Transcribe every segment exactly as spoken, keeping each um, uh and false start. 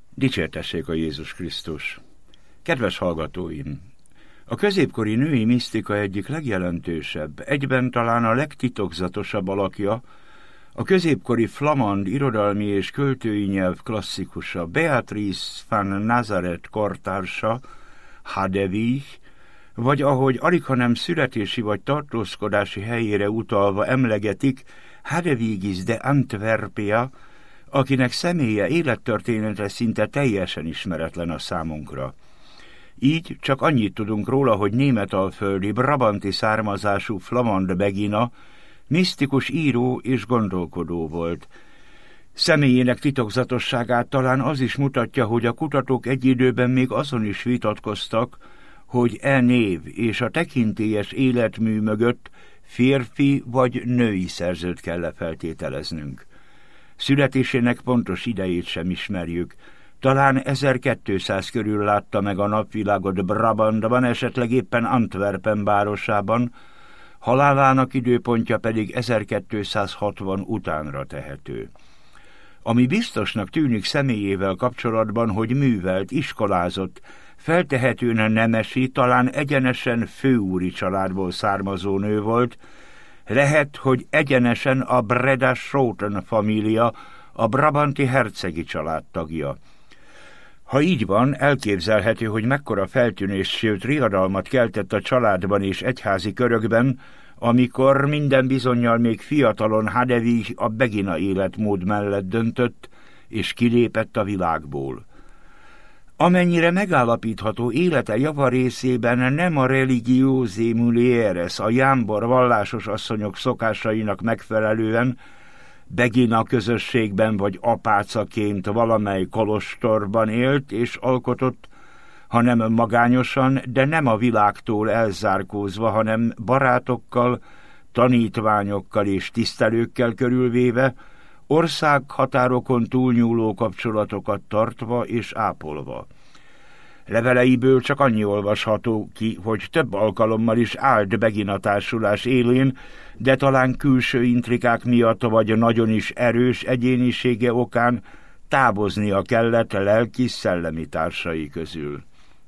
Dicsértessék a Jézus Krisztus! Kedves hallgatóim! A középkori női misztika egyik legjelentősebb, egyben talán a legtitokzatosabb alakja, a középkori flamand irodalmi és költői nyelv klasszikusa, Beatrice van Nazareth kortársa, Hadewig, vagy ahogy alighanem születési vagy tartózkodási helyére utalva emlegetik, Hadewigis de Antwerpia, akinek személye, élettörténete szinte teljesen ismeretlen a számunkra. Így csak annyit tudunk róla, hogy németalföldi, brabanti származású flamand begina, misztikus író és gondolkodó volt. Személyének titokzatosságát talán az is mutatja, hogy a kutatók egy időben még azon is vitatkoztak, hogy e név és a tekintélyes életmű mögött férfi vagy női szerzőt kell feltételeznünk. Születésének pontos idejét sem ismerjük. Talán ezerkétszáz körül látta meg a napvilágot Brabantban, esetleg éppen Antwerpen városában, halálának időpontja pedig ezerkétszázhatvan utánra tehető. Ami biztosnak tűnik személyével kapcsolatban, hogy művelt, iskolázott, feltehetően nemesi, talán egyenesen főúri családból származó nő volt, lehet, hogy egyenesen a Breda-Schoten família, a brabanti hercegi család tagja. Ha így van, elképzelhető, hogy mekkora feltűnés, sőt riadalmat keltett a családban és egyházi körökben, amikor minden bizonnyal még fiatalon Hadewig a begina életmód mellett döntött, és kilépett a világból. Amennyire megállapítható, élete javarészében nem a religióse mulieres, a jámbor vallásos asszonyok szokásainak megfelelően, begina közösségben vagy apácaként valamely kolostorban élt és alkotott, hanem magányosan, de nem a világtól elzárkózva, hanem barátokkal, tanítványokkal és tisztelőkkel körülvéve, országhatárokon túlnyúló kapcsolatokat tartva és ápolva. Leveleiből csak annyi olvasható ki, hogy több alkalommal is állt begina társulás élén, de talán külső intrikák miatt vagy nagyon is erős egyénisége okán távoznia kellett lelki-szellemi társai közül.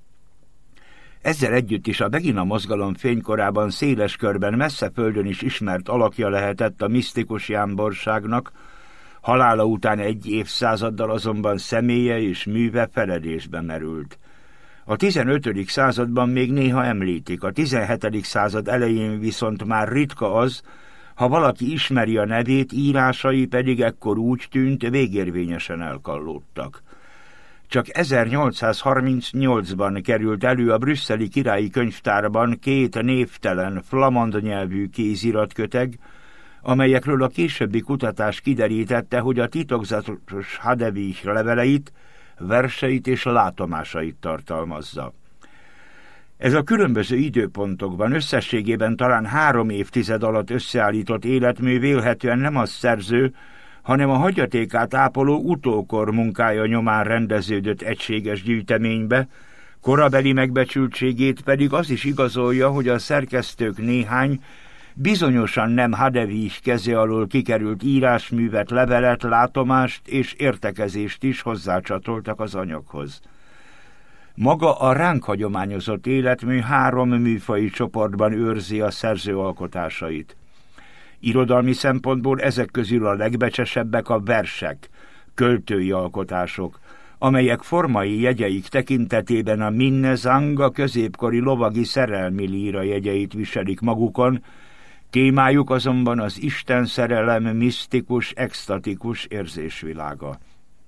Ezzel együtt is a begina mozgalom fénykorában széles körben messze földön is ismert alakja lehetett a misztikus jámborságnak, halála után egy évszázaddal azonban személye és műve feledésbe merült. A tizenötödik században még néha említik, a tizenhetedik század elején viszont már ritka az, ha valaki ismeri a nevét, írásai pedig ekkor úgy tűnt, végérvényesen elkallódtak. Csak ezernyolcszázharmincnyolcban került elő a brüsszeli királyi könyvtárban két névtelen flamand nyelvű kéziratköteg, amelyekről a későbbi kutatás kiderítette, hogy a titokzatos Hadewig leveleit, verseit és látomásait tartalmazza. Ez a különböző időpontokban összességében talán három évtized alatt összeállított életmű vélhetően nem az szerző, hanem a hagyatékát ápoló utókor munkája nyomán rendeződött egységes gyűjteménybe, korabeli megbecsültségét pedig az is igazolja, hogy a szerkesztők néhány bizonyosan nem Hadewig keze alól kikerült írásművet, levelet, látomást és értekezést is hozzácsatoltak az anyaghoz. Maga a ránk hagyományozott életmű három műfaji csoportban őrzi a szerző alkotásait. Irodalmi szempontból ezek közül a legbecsesebbek a versek, költői alkotások, amelyek formai jegyeik tekintetében a Minnesang, a középkori lovagi szerelmi líra jegyeit viselik magukon, témájuk azonban az Isten szerelem misztikus, extatikus érzésvilága.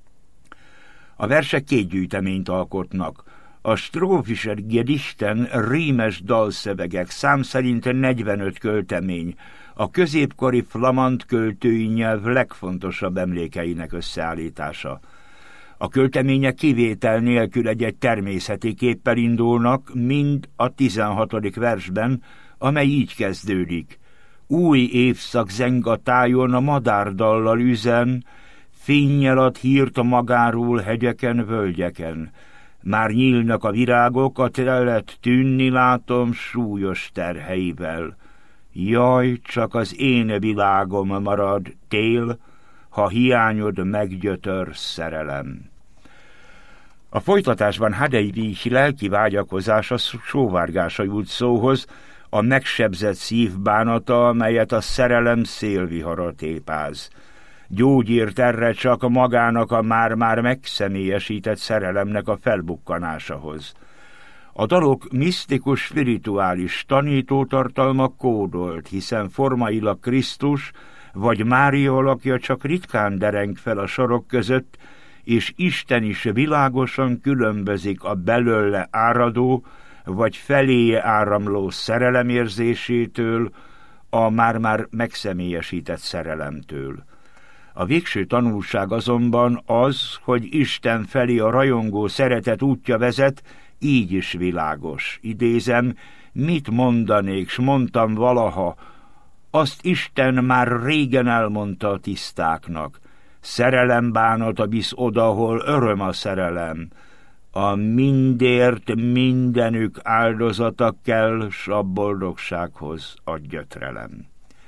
A versek két gyűjteményt alkotnak. A Strophische Gedichten rímes dalszövegek, szám szerint negyvenöt költemény, a középkori flamand költői nyelv legfontosabb emlékeinek összeállítása. A költemények kivétel nélkül egy-egy természeti képpel indulnak, mind a tizenhatodik versben, amely így kezdődik. Új évszak zeng a tájon, a madárdallal üzen, fénnyel ad hírt magáról hegyeken, völgyeken. Már nyílnak a virágok, a telet tűnni látom súlyos terheivel. Jaj, csak az én világom marad tél, ha hiányod meggyötör szerelem. A folytatásban Hadevich lelki vágyakozása sóvárgása jut szóhoz, a megsebzett szív bánata, amelyet a szerelem szélvihara tépáz. Gyógyírt erre csak magának a már-már megszemélyesített szerelemnek a felbukkanásahoz. A dalok misztikus, spirituális tanítótartalma kódolt, hiszen formailag Krisztus vagy Mária alakja csak ritkán dereng fel a sorok között, és Isten is világosan különbözik a belőle áradó vagy feléje áramló szerelemérzésétől, a már-már megszemélyesített szerelemtől. A végső tanulság azonban az, hogy Isten felé a rajongó szeretet útja vezet, így is világos. Idézem, mit mondanék, s mondtam valaha, azt Isten már régen elmondta a tisztáknak. Szerelem bánata visz oda, hol öröm a szerelem. A mindért mindenük áldozata kell, s a boldogsághoz a gyötrelem.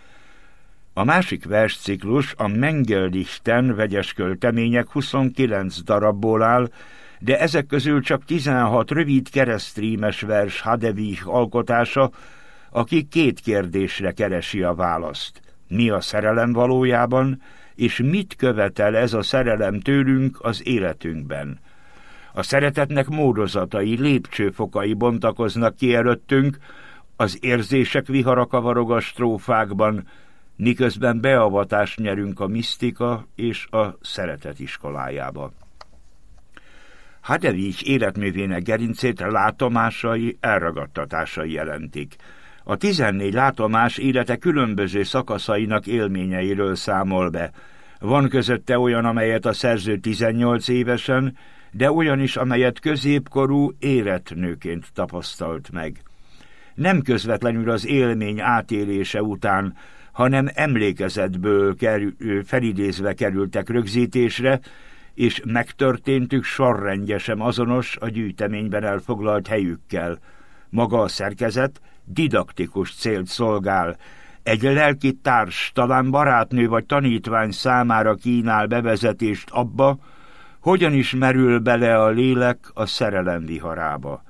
A másik versciklus, a Mengeldichten vegyes költemények huszonkilenc darabból áll, de ezek közül csak tizenhat rövid keresztrímes vers Hadevich alkotása, aki két kérdésre keresi a választ. Mi a szerelem valójában, és mit követel ez a szerelem tőlünk az életünkben? A szeretetnek módozatai, lépcsőfokai bontakoznak ki előttünk, az érzések vihara kavarog a strófákban, miközben beavatást nyerünk a misztika és a szeretet iskolájába. Hadevich életművének gerincét látomásai, elragadtatásai jelentik. A tizennégy látomás élete különböző szakaszainak élményeiről számol be. Van közötte olyan, amelyet a szerző tizennyolc évesen, de olyan is, amelyet középkorú érett nőként tapasztalt meg. Nem közvetlenül az élmény átélése után, hanem emlékezetből kerül, felidézve kerültek rögzítésre, és megtörténtük sorrendje sem azonos a gyűjteményben elfoglalt helyükkel. Maga a szerkezet didaktikus célt szolgál, egy lelki társ, talán barátnő vagy tanítvány számára kínál bevezetést abba, hogyan is merül bele a lélek a szerelem viharába.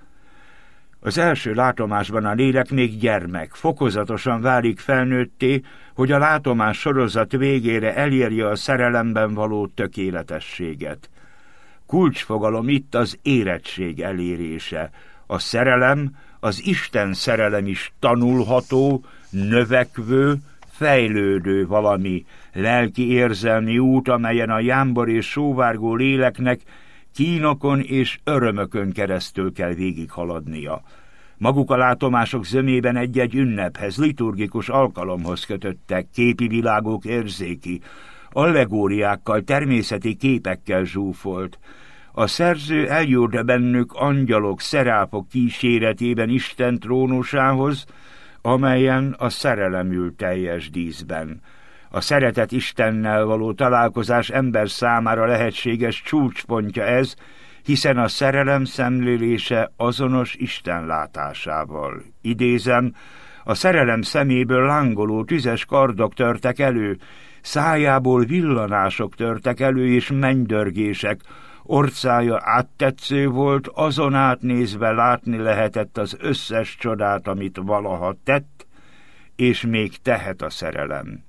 Az első látomásban a lélek még gyermek, fokozatosan válik felnőtté, hogy a látomás sorozat végére elérje a szerelemben való tökéletességet. Kulcsfogalom itt az érettség elérése. A szerelem, az Isten szerelem is tanulható, növekvő, fejlődő valami, lelki érzelmi út, amelyen a jámbor és sóvárgó léleknek kínokon és örömökön keresztül kell végighaladnia. Maguk a látomások zömében egy-egy ünnephez, liturgikus alkalomhoz kötöttek, képi világok érzéki, allegóriákkal, természeti képekkel zsúfolt. A szerző eljut bennük angyalok, szeráfok kíséretében Isten trónusához, amelyen a szerelem ül teljes díszben. A szeretet Istennel való találkozás ember számára lehetséges csúcspontja ez, hiszen a szerelem szemlélése azonos Isten látásával. Idézem, a szerelem szeméből lángoló tüzes kardok törtek elő, szájából villanások törtek elő és mennydörgések, orcája áttetsző volt, azon átnézve látni lehetett az összes csodát, amit valaha tett, és még tehet a szerelem.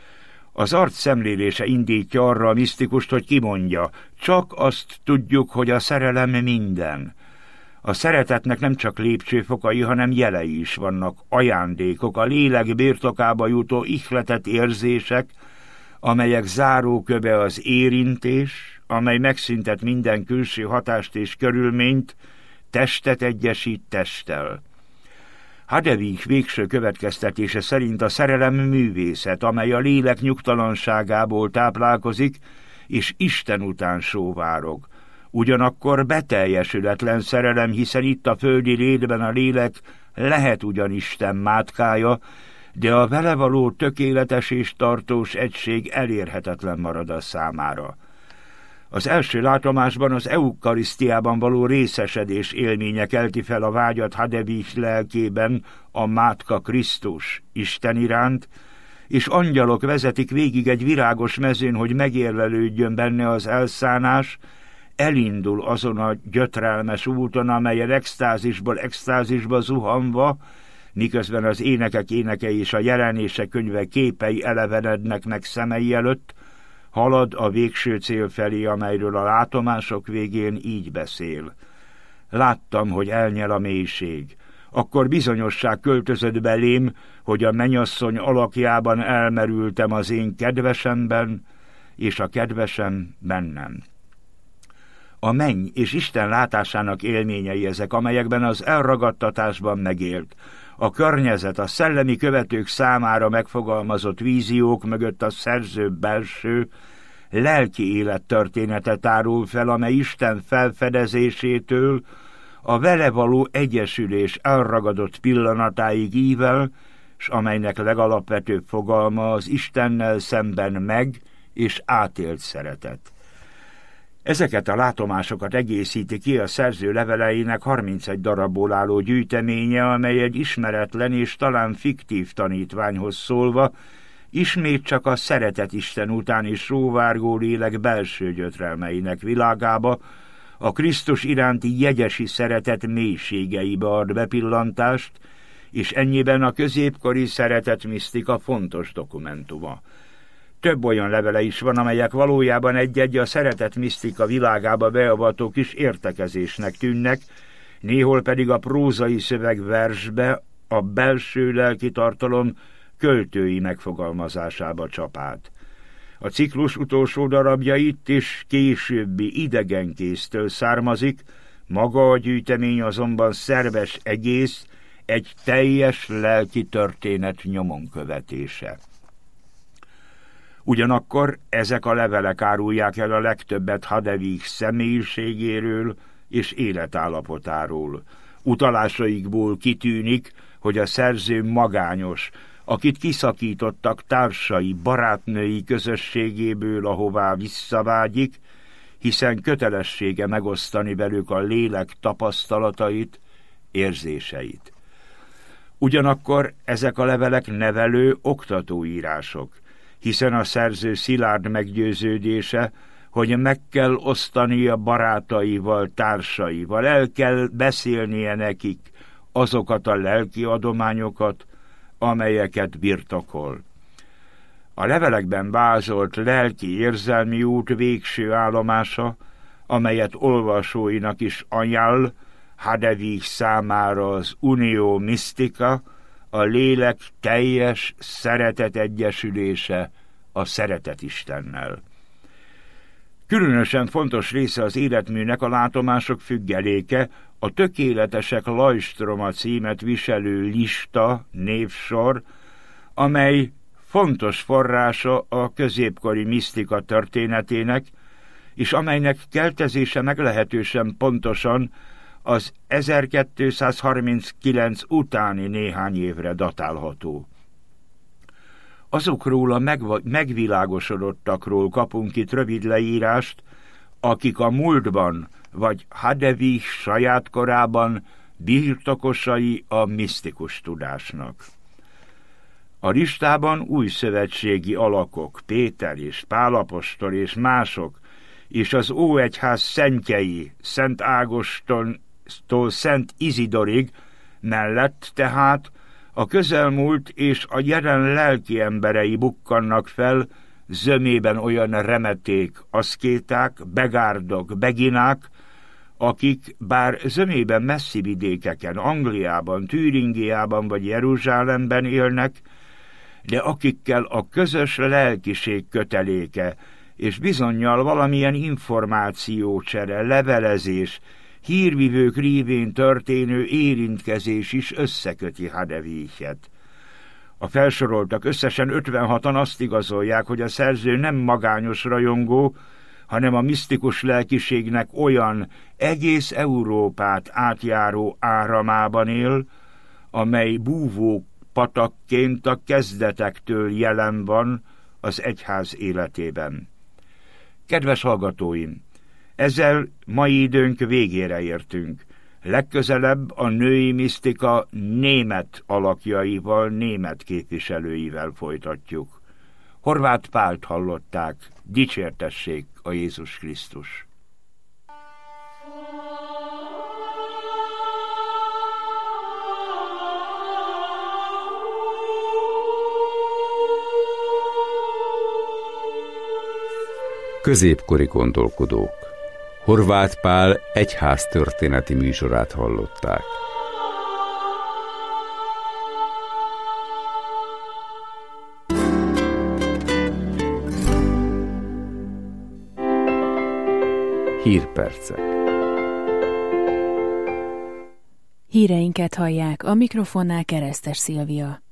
Az arc szemlélése indítja arra a misztikust, hogy kimondja, csak azt tudjuk, hogy a szerelem minden. A szeretetnek nem csak lépcsőfokai, hanem jelei is vannak, ajándékok, a lélek birtokába jutó ihletett érzések, amelyek záróköve az érintés, amely megszüntet minden külső hatást és körülményt, testet egyesít testtel. Hadevich végső következtetése szerint a szerelem művészet, amely a lélek nyugtalanságából táplálkozik, és Isten után sóvárog. Ugyanakkor beteljesületlen szerelem, hiszen itt a földi létben a lélek lehet ugyan Isten mátkája, de a vele való tökéletes és tartós egység elérhetetlen marad a számára. Az első látomásban az eukarisztiában való részesedés élménye kelti fel a vágyat Hadevich lelkében a Mátka Krisztus Isten iránt, és angyalok vezetik végig egy virágos mezőn, hogy megérlelődjön benne az elszánás, elindul azon a gyötrelmes úton, amelyen extázisból extázisba zuhanva, miközben az énekek énekei és a jelenések könyve képei elevenednek meg szemei előtt, halad a végső cél felé, amelyről a látomások végén így beszél. Láttam, hogy elnyel a mélység. Akkor bizonyosság költözött belém, hogy a mennyasszony alakjában elmerültem az én kedvesemben, és a kedvesem bennem. A menny és Isten látásának élményei ezek, amelyekben az elragadtatásban megélt, a környezet, a szellemi követők számára megfogalmazott víziók mögött a szerző belső, lelki élettörténetet árul fel, amely Isten felfedezésétől a vele való egyesülés elragadott pillanatáig ível, s amelynek legalapvetőbb fogalma az Istennel szemben meg és átélt szeretet. Ezeket a látomásokat egészíti ki a szerző leveleinek harmincegy darabból álló gyűjteménye, amely egy ismeretlen és talán fiktív tanítványhoz szólva ismét csak a szeretet Isten után is sóvárgó lélek belső gyötrelmeinek világába, a Krisztus iránti jegyesi szeretet mélységeibe ad bepillantást, és ennyiben a középkori szeretetmisztika fontos dokumentuma. Több olyan levele is van, amelyek valójában egy-egy a szeretetmisztika világába beavató kis értekezésnek tűnnek, néhol pedig a prózai szövegversbe a belső lelki tartalom költői megfogalmazásába csap át. A ciklus utolsó darabja itt is későbbi idegenkésztől származik, maga a gyűjtemény azonban szerves egész, egy teljes lelki történet nyomon követése. Ugyanakkor ezek a levelek árulják el a legtöbbet Hadevig személyiségéről és életállapotáról. Utalásaikból kitűnik, hogy a szerző magányos, akit kiszakítottak társai, barátnői közösségéből, ahová visszavágyik, hiszen kötelessége megosztani velük a lélek tapasztalatait, érzéseit. Ugyanakkor ezek a levelek nevelő, oktatóírások, hiszen a szerző szilárd meggyőződése, hogy meg kell osztania barátaival, társaival, el kell beszélnie nekik azokat a lelki adományokat, amelyeket birtokol. A levelekben vázolt lelki érzelmi út végső állomása, amelyet olvasóinak is ajánl, Hadevig számára az Unio Mystica, a lélek teljes szeretet egyesülése a szeretet Istennel. Különösen fontos része az életműnek a látomások függeléke, a Tökéletesek Lajstroma címet viselő lista, névsor, amely fontos forrása a középkori misztika történetének, és amelynek keltezése meglehetősen pontosan az ezerkétszázharminckilenc utáni néhány évre datálható. Azokról a megva- megvilágosodottakról kapunk itt rövid leírást, akik a múltban vagy Hadevig saját korában birtokosai a misztikus tudásnak. A listában új szövetségi alakok, Péter és Pál apostol és mások, és az Óegyház szentjei, Szent Ágostontól Szent Izidorig mellett tehát a közelmúlt és a jelen lelki emberei bukkannak fel, zömében olyan remeték, aszkéták, begárdok, beginák, akik bár zömében messzi vidékeken, Angliában, Türingiában vagy Jeruzsálemben élnek, de akikkel a közös lelkiség köteléke és bizonnyal valamilyen információcsere, levelezés, hírvivők révén történő érintkezés is összeköti Hadeviget. A felsoroltak összesen ötvenhatan azt igazolják, hogy a szerző nem magányos rajongó, hanem a misztikus lelkiségnek olyan egész Európát átjáró áramában él, amely búvó patakként a kezdetektől jelen van az egyház életében. Kedves hallgatóim, ezzel mai időnk végére értünk. Legközelebb a női misztika német alakjaival, német képviselőivel folytatjuk. Horváth Pált hallották, dicsértessék a Jézus Krisztus! Középkori gondolkodók. Horváth Pál egyháztörténeti műsorát hallották. Hírpercek. Híreinket hallják, a mikrofonnál Keresztes Szilvia.